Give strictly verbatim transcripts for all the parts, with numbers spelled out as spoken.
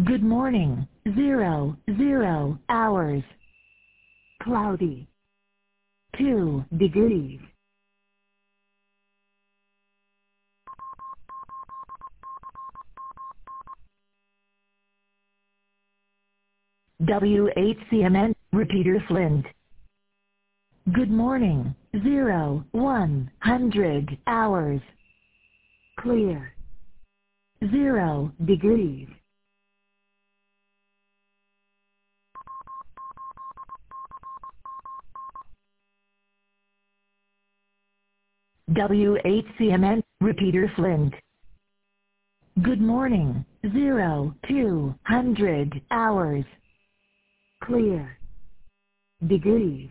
Good morning. Zero, zero hours. Cloudy. Two degrees. W H C M N, Repeater Flint. Good morning. Zero, one hundred hours. Clear. Zero degrees. W H C M N, Repeater Flint. Good morning. Zero, two hundred hours. Clear. Degrees.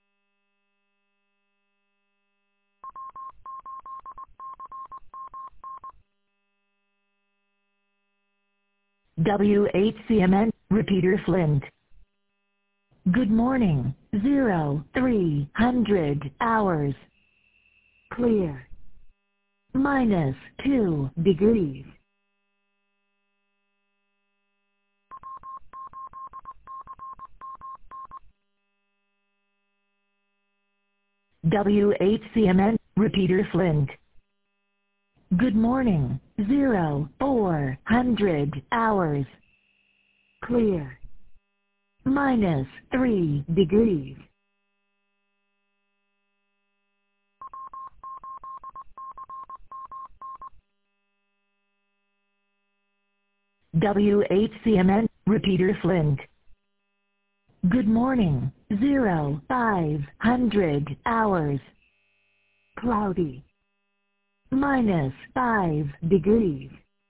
W H C M N, Repeater Flint. Good morning. Zero, three hundred hours. Clear. Minus two degrees. W H C M N, Repeater Flint. Good morning. Zero, four hundred hours. Clear. Minus three degrees. W H C M N, Repeater Flint. Good morning. Zero, five hundred hours. Cloudy. Minus five degrees.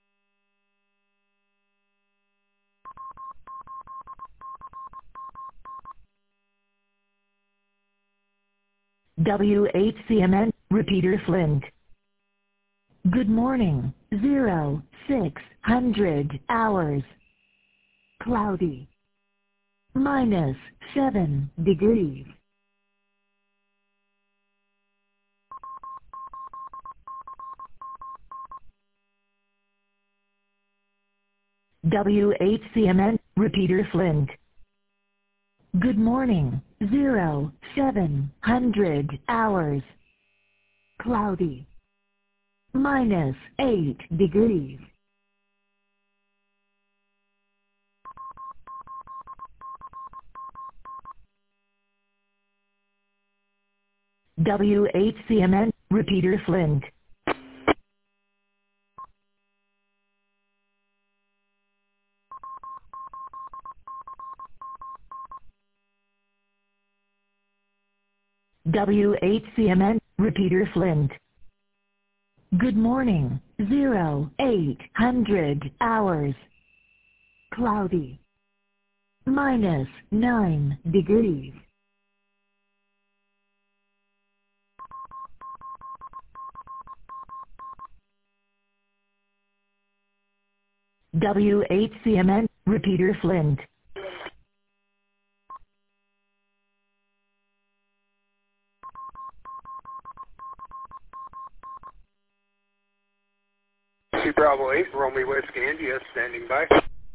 W H C M N, Repeater Flint. Good morning. Zero, six hundred hours. Cloudy. Minus seven degrees. W H C M N, Repeater Flint. Good morning. Zero, seven hundred hours. Cloudy. Minus eight degrees. W H C M N, Repeater Flint. W H C M N, Repeater Flint. Good morning. Zero, eight hundred hours. Cloudy. Minus nine degrees. W H C M N, Repeater Flint. Two Bravo eight, Romeo Whiskey India, standing by.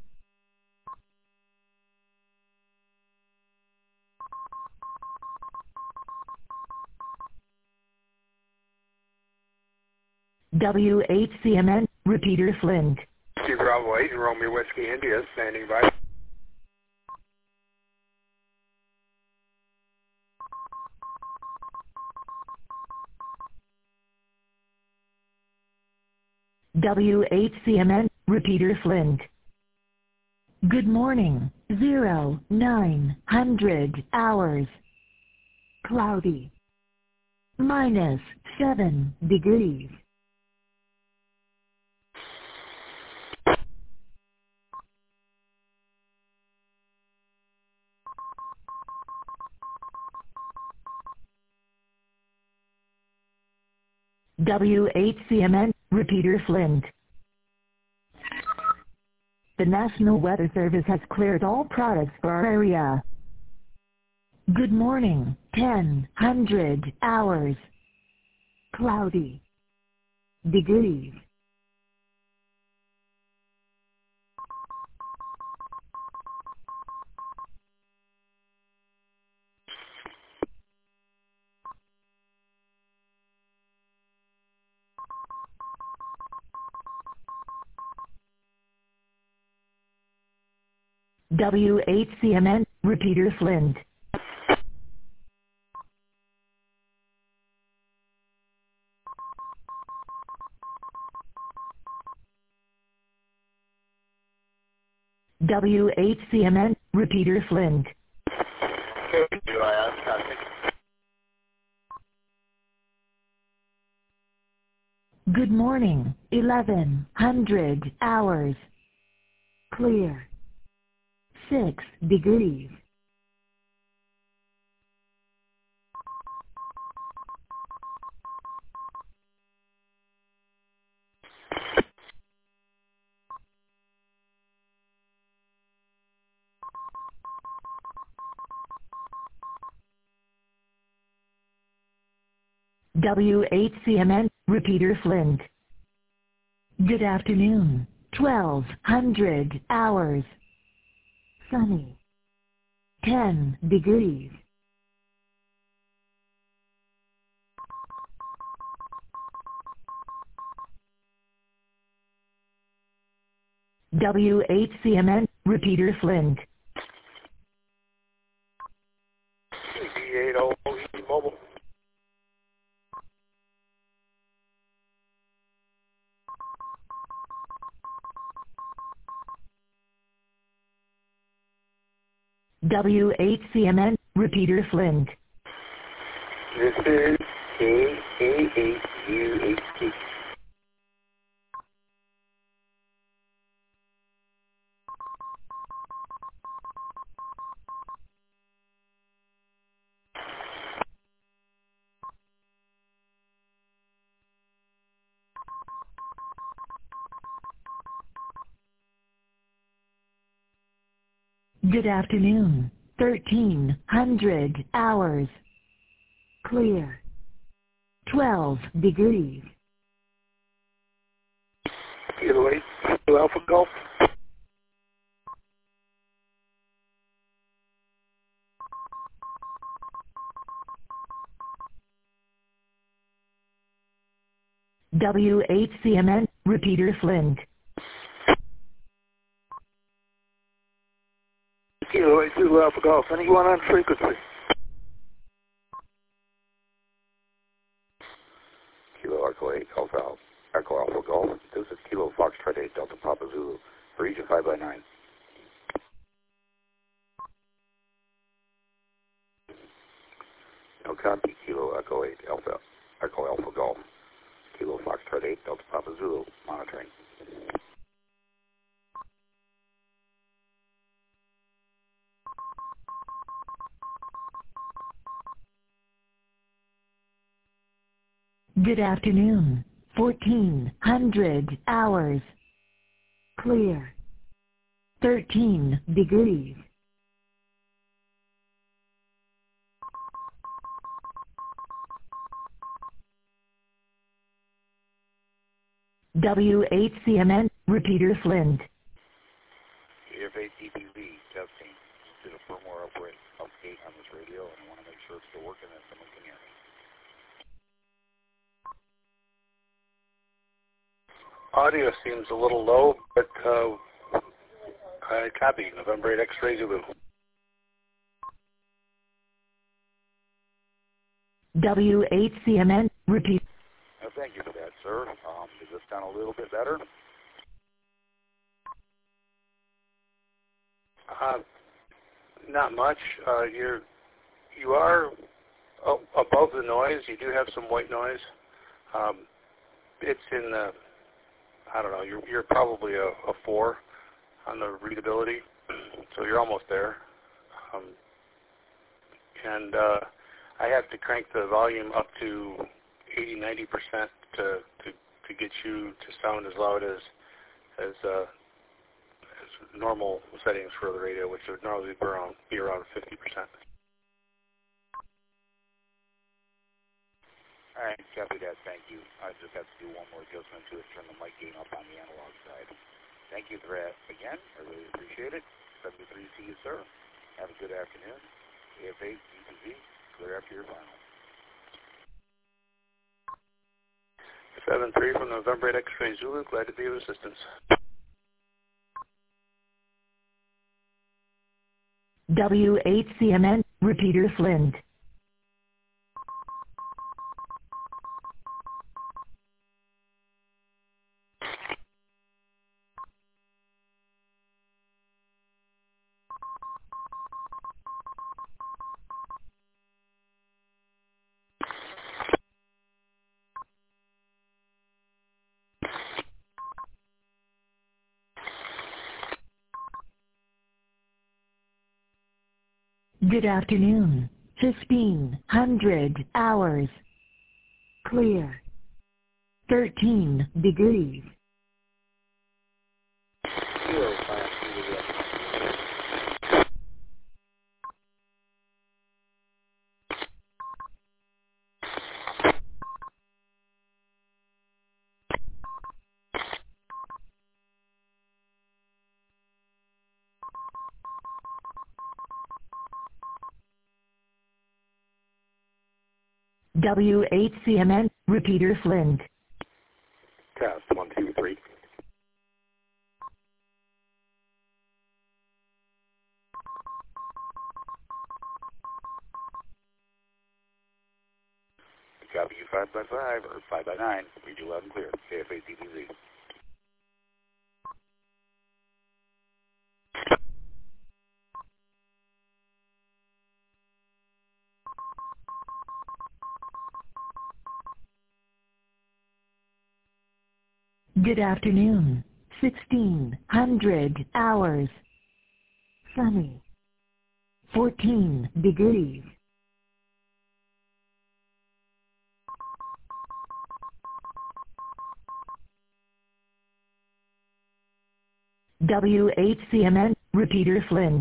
W H C M N, Repeater Flint. Two Bravo eight, Romeo Whiskey India, standing by. W H C M N, Repeater Flint. Good morning. Zero, nine hundred hours. Cloudy. Minus seven degrees. W H C M N, Repeater Flint. The National Weather Service has cleared all products for our area. Good morning. ten hundred hours. Cloudy. Degrees. W H C M N, repeater Flint. W H C M N, repeater Flint. Good morning, eleven hundred hours. Clear. Six degrees. W H C M N, repeater Flint. Good afternoon, twelve hundred hours. Sunny. Ten degrees. W H C M N, repeater Flint. D eight oh E Mobile. W H C M N, repeater Flint. This is K A eight U H T. Good afternoon, thirteen hundred hours. Clear. twelve degrees. Kilo eight, Kilo Alpha Golf. W H C M N, repeater Flint. Kilo eight, Kilo Alpha Golf. Anyone on frequency? Kilo Echo eight, Alpha, Echo Alpha Golf. This is Kilo Foxtrot eight, Delta Papa Zulu, region five by nine. No copy, Kilo Echo eight, Alpha, Echo Alpha Golf. Kilo Foxtrot eight, Delta Papa Zulu, monitoring. Good afternoon, fourteen hundred hours. Clear. thirteen degrees. W H C M N, repeater Flint. A F A D P V, testing. Did a firmware upgrade, update on this radio, and I want to make sure it's still working and someone can hear me. Audio seems a little low, but uh, I copy. November eight X-ray Zulu. W H C M N, repeat. Uh, thank you for that, sir. Um, does this sound a little bit better? Uh, not much. Uh, you're you are oh, above the noise. You do have some white noise. Um, it's in the I don't know. You're you're probably a, a four on the readability, so you're almost there. Um, and uh, I have to crank the volume up to eighty, ninety percent to, to to get you to sound as loud as as, uh, as normal settings for the radio, which would normally be around be around fifty percent. All right, copy that. Thank you. I just have to do one more adjustment to it, turn the mic gain up on the analog side. Thank you for that again. I really appreciate it. seventy-three to you, sir. Have a good afternoon. A F A D P V, clear after your final. seven three from November eight X-ray Zulu. Glad to be of assistance. W eight C M N, repeater Flint. Good afternoon. fifteen hundred hours. Clear. thirteen degrees. Zero, five, W eight C M N, repeater Flint. test, one, two, three. W five by five, or five by nine, read you loud and clear, K F A T D Z. Good afternoon. sixteen hundred hours. Sunny. fourteen degrees. W eight C M N, repeater Flint.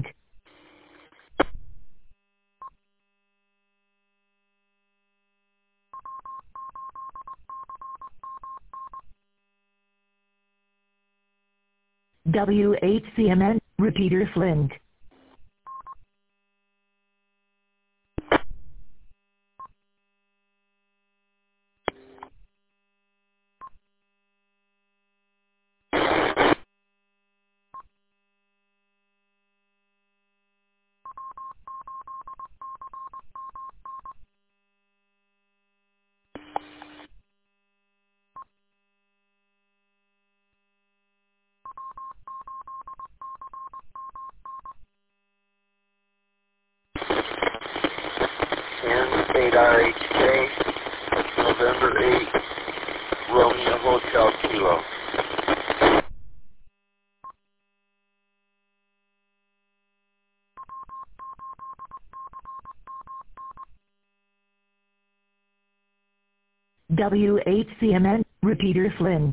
W eight C M N, repeater Flint. eight R H K, November eighth, Romeo Hotel Kilo. W eight C M N, repeater Flint.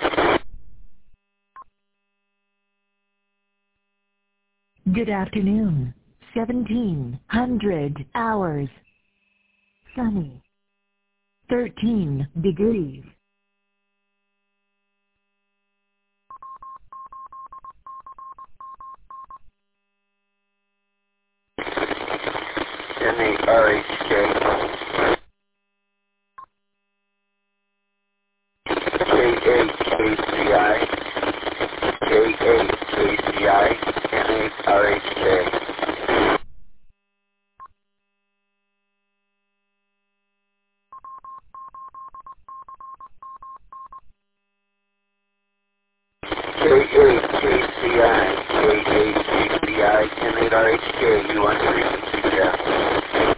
Good afternoon. seventeen hundred hours. Sunny. thirteen degrees. M eight R H K, K eight K C I, K eight K C I, M eight R H K. K eight K C I, K eight K C I, M eight R H K, you want to repeat that?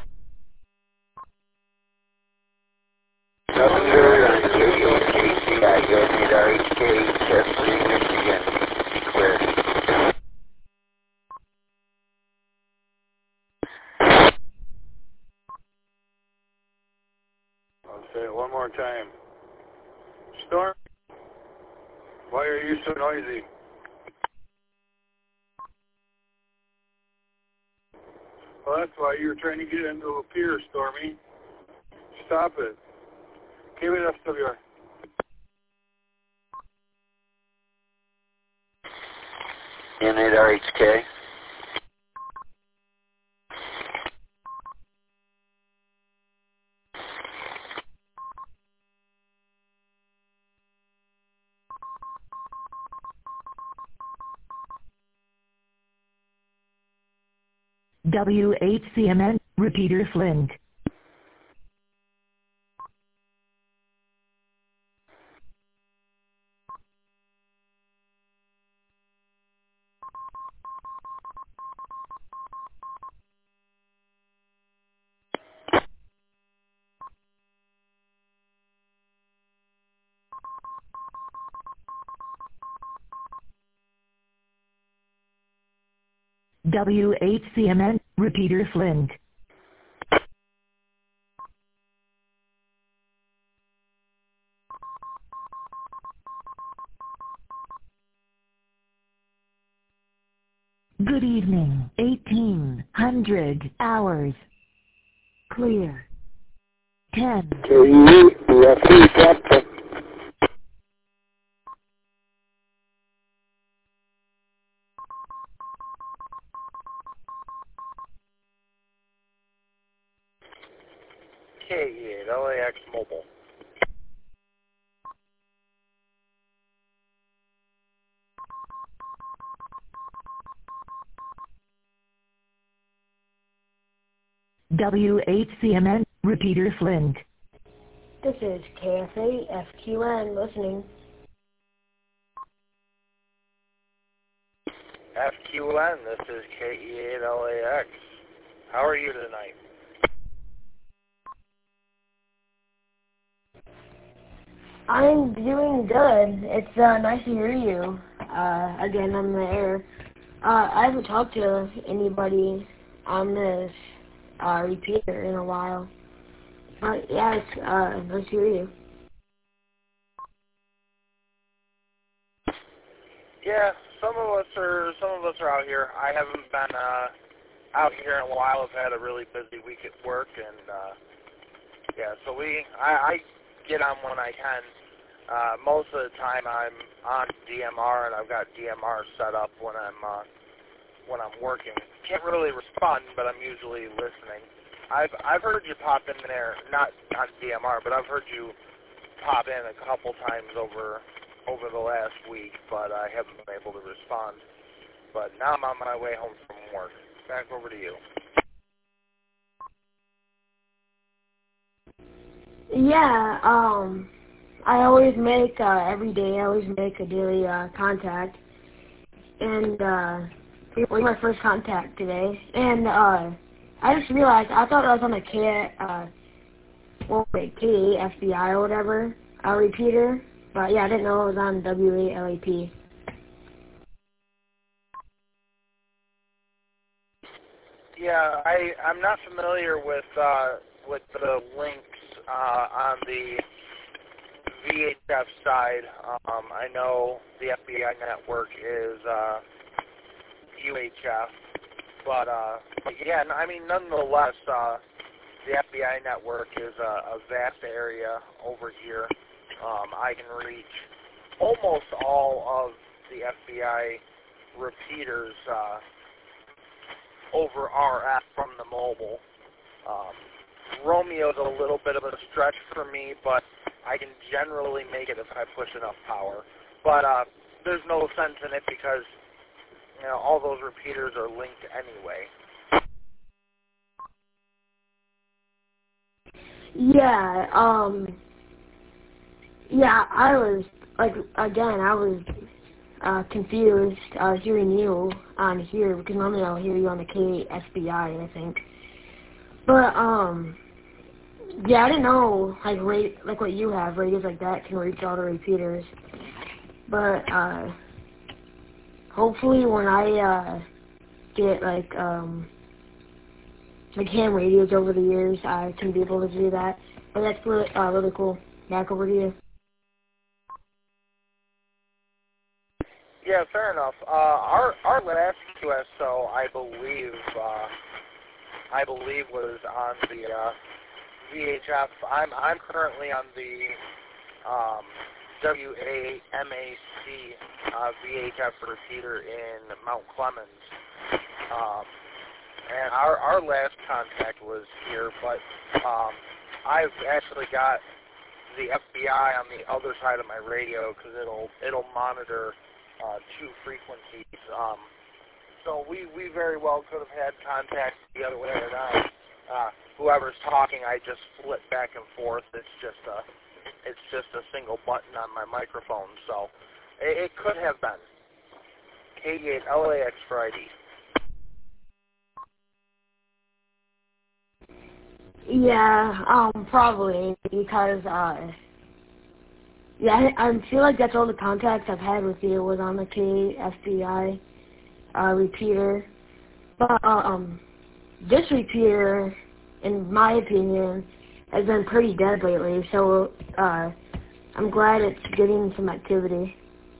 Messenger on K eight K C I, M eight R H K, Chesapeake, Michigan, clear. I'll say it one more time. Storm, why are you so noisy? Well, that's why you're trying to get into a pier, Stormy. Stop it. Give it up, W R. M eight R H K. W H C M N, repeater Flint. W H C M N, repeater Flint. Good evening, eighteen hundred hours. Clear. ten. K E eight L A X Mobile. W H C M N, repeater Flint. This is K F A F Q N listening. F Q N, this is K E eight L A X. How are you tonight? I'm doing good. It's uh, nice to hear you uh, again on the air. Uh, I haven't talked to anybody on this uh, repeater in a while. But yeah, it's uh, nice to hear you. Yeah, some of us are some of us are out here. I haven't been uh, out here in a while. I've had a really busy week at work, and uh, yeah, so we I, I get on when I can. Uh, most of the time I'm on D M R, and I've got D M R set up when I'm uh, when I'm working. Can't really respond, but I'm usually listening. I've I've heard you pop in there, not on D M R, but I've heard you pop in a couple times over over the last week, but I haven't been able to respond. But now I'm on my way home from work. Back over to you. Yeah, um, I always make, uh, every day, I always make a daily uh, contact. And uh, it was my first contact today. And uh, I just realized, I thought I was on a K, uh, well, wait, K F B I or whatever, a repeater. But yeah, I didn't know it was on W A L A P. Yeah, I I'm not familiar with uh, with the links uh, on the V H F side. Um, I know the F B I network is uh, U H F, but uh, yeah, I mean, nonetheless, uh, the F B I network is a, a vast area over here. Um, I can reach almost all of the F B I repeaters uh, over R F from the mobile. Um, Romeo's a little bit of a stretch for me, but I can generally make it if I push enough power. But uh, there's no sense in it because, you know, all those repeaters are linked anyway. Yeah, um, yeah, I was, like, again, I was uh, confused uh, hearing you on here, because normally I'll hear you on the K F B I, I think. But, um, yeah, I didn't know, like, rate, like what you have, radios like that can reach all the repeaters. But, uh, hopefully when I, uh, get, like, um, like ham radios over the years, I can be able to do that. But that's really, uh, really cool. Back over to you. Yeah, fair enough. Uh, our our last Q S O, I believe, uh, I believe was on the uh, V H F. I'm I'm currently on the um, W A M A C uh, V H F repeater in Mount Clemens. Um, and our our last contact was here, but um, I've actually got the F B I on the other side of my radio because it'll it'll monitor uh, two frequencies. Um, So we, we very well could have had contact the other way around. Uh, whoever's talking, I just flip back and forth. It's just a, it's just a single button on my microphone. So it, it could have been K D eight L A X for I D. Yeah, um, probably because uh, yeah, I, I feel like that's all the contacts I've had with you was on the K F B I uh, repeater. But um, this repeater, in my opinion, has been pretty dead lately. So uh, I'm glad it's getting some activity.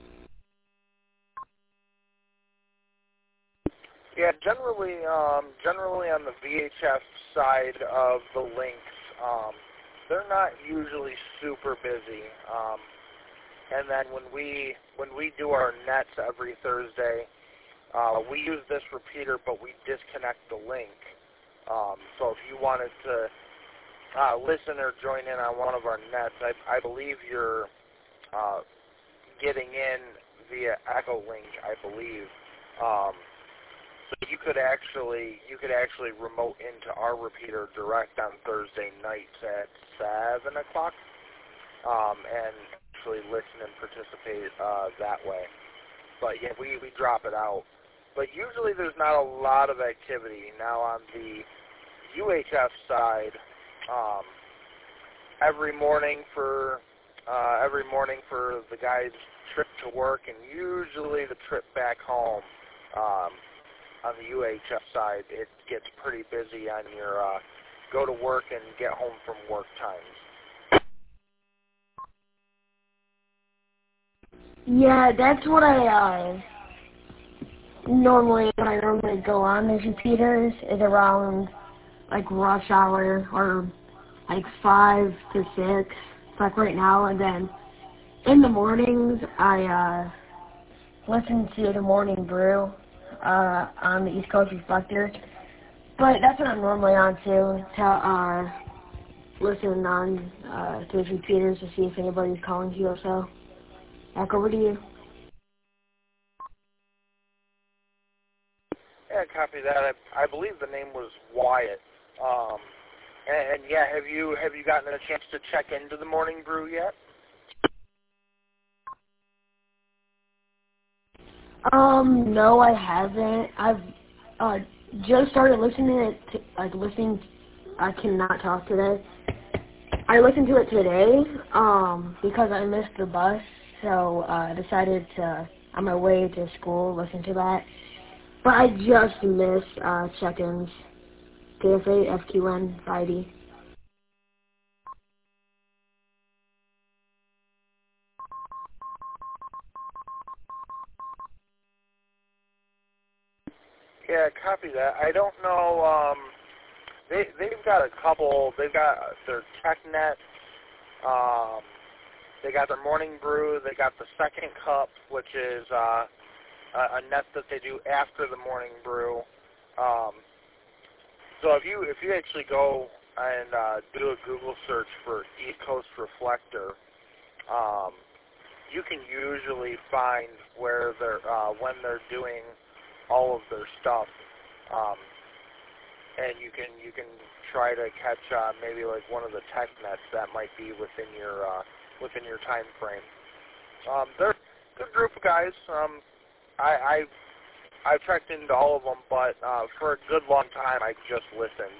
Yeah, generally, um, generally on the V H F side of the links, um, they're not usually super busy. Um, and then when we when we do our nets every Thursday, uh, we use this repeater, but we disconnect the link. Um, so if you wanted to uh, listen or join in on one of our nets, I, I believe you're uh, getting in via Echo Link, I believe. Um, So you could actually you could actually remote into our repeater direct on Thursday nights at seven o'clock, um, and actually listen and participate uh, that way. But yeah, we we drop it out. But usually there's not a lot of activity. Now on the U H F side, um, every morning for uh, every morning for the guys' trip to work, and usually the trip back home. Um, On the U H F side, it gets pretty busy on your uh, go to work and get home from work times. Yeah, that's what I uh, normally when I normally go on these repeaters is around like rush hour or like five to six, like right now. And then in the mornings, I uh, listen to the Morning Brew uh, on the East Coast Reflector. But that's what I'm normally on to, to uh, listen on uh, to those repeaters to see if anybody's calling you or so. Back over to you. Yeah, copy that. I, I believe the name was Wyatt. Um, and, and yeah, have you have you gotten a chance to check into the Morning Brew yet? Um, no, I haven't. I've uh, just started listening to it, t- like listening. I cannot talk today. I listened to it today, um, because I missed the bus, so uh, I decided to, on my way to school, listen to that. But I just missed uh, check-ins. K F A, F Q N, Friday. Yeah, copy that. I don't know. Um, they they've got a couple. They've got their TechNet. Um, they got their Morning Brew. They got the Second Cup, which is uh, a, a net that they do after the Morning Brew. Um, so if you if you actually go and uh, do a Google search for East Coast Reflector, um, you can usually find where they're uh, when they're doing all of their stuff, um, and you can you can try to catch uh, maybe like one of the tech nets that might be within your uh, within your time frame. Um, they're a good group of guys. Um, I I've, I've checked into all of them, but uh, for a good long time I just listened.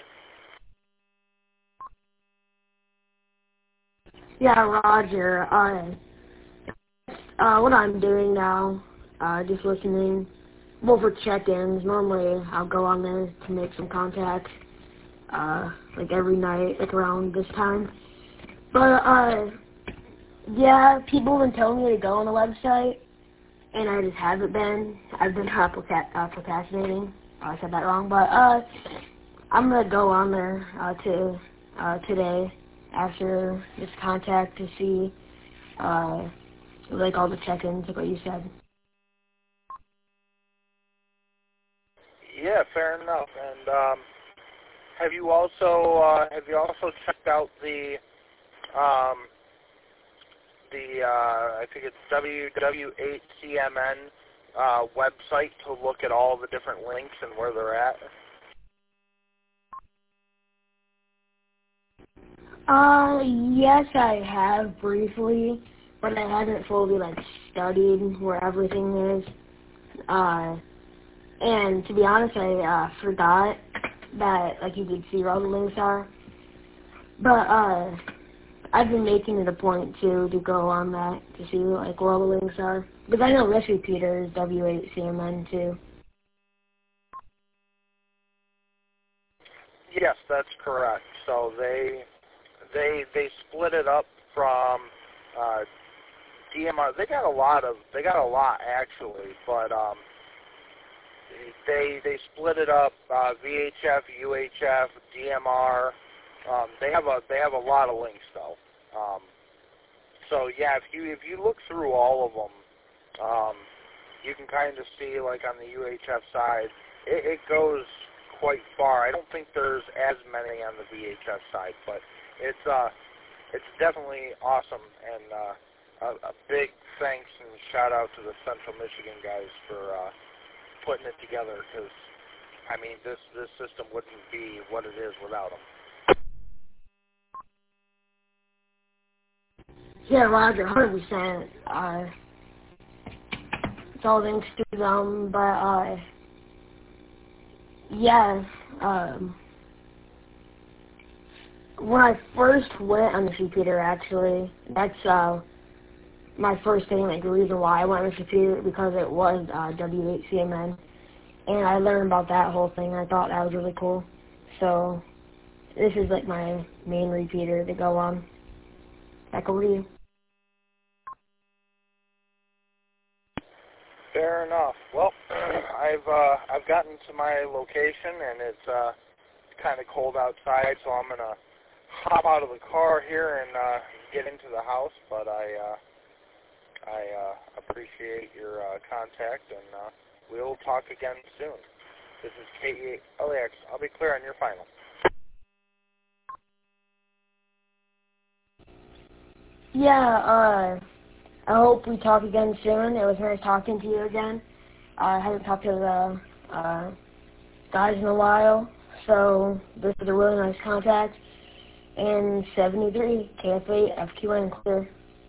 Yeah, Roger. Uh, uh, what I'm doing now, uh, just listening. Well, for check-ins, normally I'll go on there to make some contacts, uh, like every night, like around this time. But, uh, yeah, people have been telling me to go on the website, and I just haven't been. I've been uh, proca- uh, procrastinating. Oh, I said that wrong, but, uh, I'm gonna go on there, uh, to, uh, today, after this contact to see, uh, like all the check-ins, like what you said. Yeah, fair enough. And um, have you also uh, have you also checked out the um, the uh, I think it's W W eight C M N uh, website to look at all the different links and where they're at? Uh, yes, I have briefly, but I haven't fully, like, studied where everything is. Uh, and to be honest, I uh, forgot that, like, you could see where all the links are. But, uh, I've been making it a point, too, to go on that to see, like, where all the links are. Because I know this repeater is W eight C M N, too. Yes, that's correct. So they they they split it up from uh, D M R. They got a lot of they got a lot actually, but um, they they split it up uh, V H F, U H F, D M R. Um, they have a they have a lot of links though. Um, so yeah, if you if you look through all of them, um, you can kind of see like on the U H F side, it, it goes quite far. I don't think there's as many on the V H F side, but it's uh, it's definitely awesome, and uh, a, a big thanks and shout out to the Central Michigan guys for uh, putting it together, because I mean this this system wouldn't be what it is without them. Yeah, Roger, one hundred percent. Uh, it's all thanks to them, but, uh, yeah, um, when I first went on the repeater, actually, that's, uh, my first thing, like, the reason why I went on the repeater, because it was, uh, W eight C M N, and I learned about that whole thing, and I thought that was really cool. So, this is, like, my main repeater to go on. Back over to you. Fair enough. Well, I've uh, I've gotten to my location, and it's uh, kind of cold outside, so I'm gonna hop out of the car here and uh, get into the house. But I uh, I uh, appreciate your uh, contact, and uh, we'll talk again soon. This is K E eight L A X. I'll be clear on your final. Yeah, uh, I hope we talk again soon. It was nice talking to you again. Uh, I haven't talked to the uh, guys in a while, so this is a really nice contact. And seventy-three, K F eight, F Q N, clear.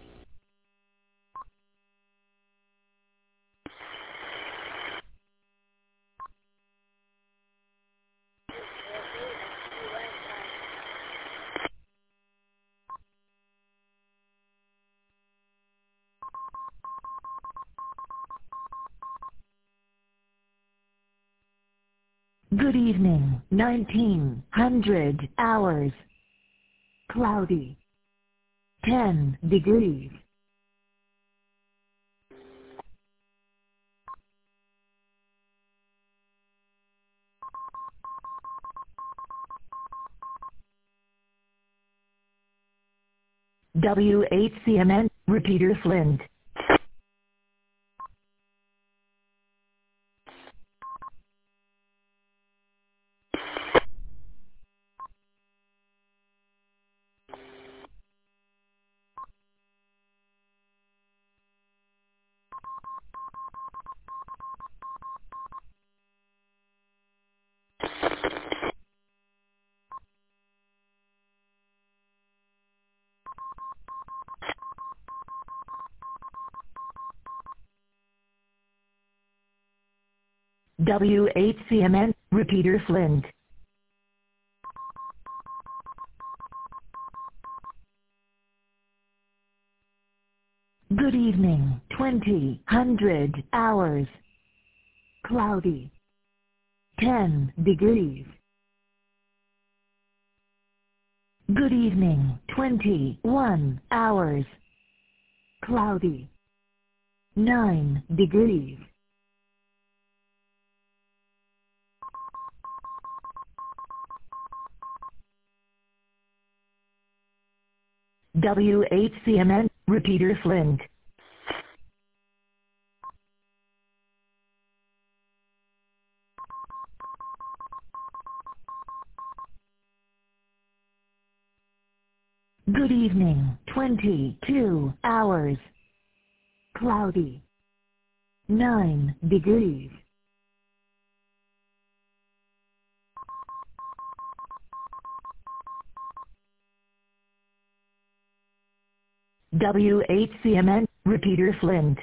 Good evening, nineteen hundred hours. Cloudy. ten degrees. W eight C M N, repeater Flint. W eight C M N, repeater Flint. Good evening, twenty hundred hours. Cloudy. ten degrees. Good evening, twenty-one hours. Cloudy. nine degrees. W eight C M N, repeater Flint. Good evening, twenty-two hours. Cloudy. nine degrees. W H C M N, repeater Flint.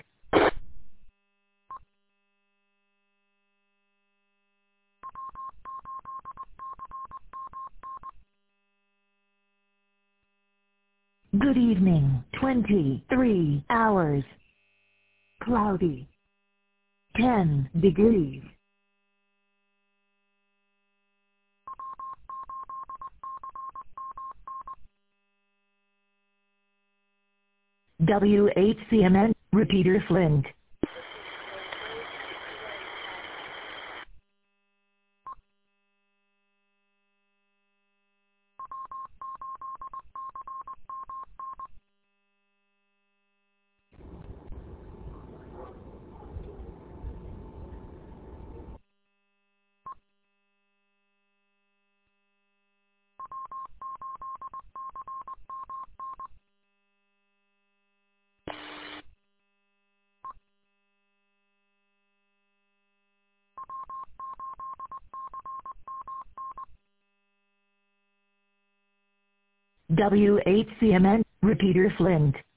Good evening, twenty-three hours. Cloudy. ten degrees. W H C M N, repeater Flint. W H C M N, repeater Flint.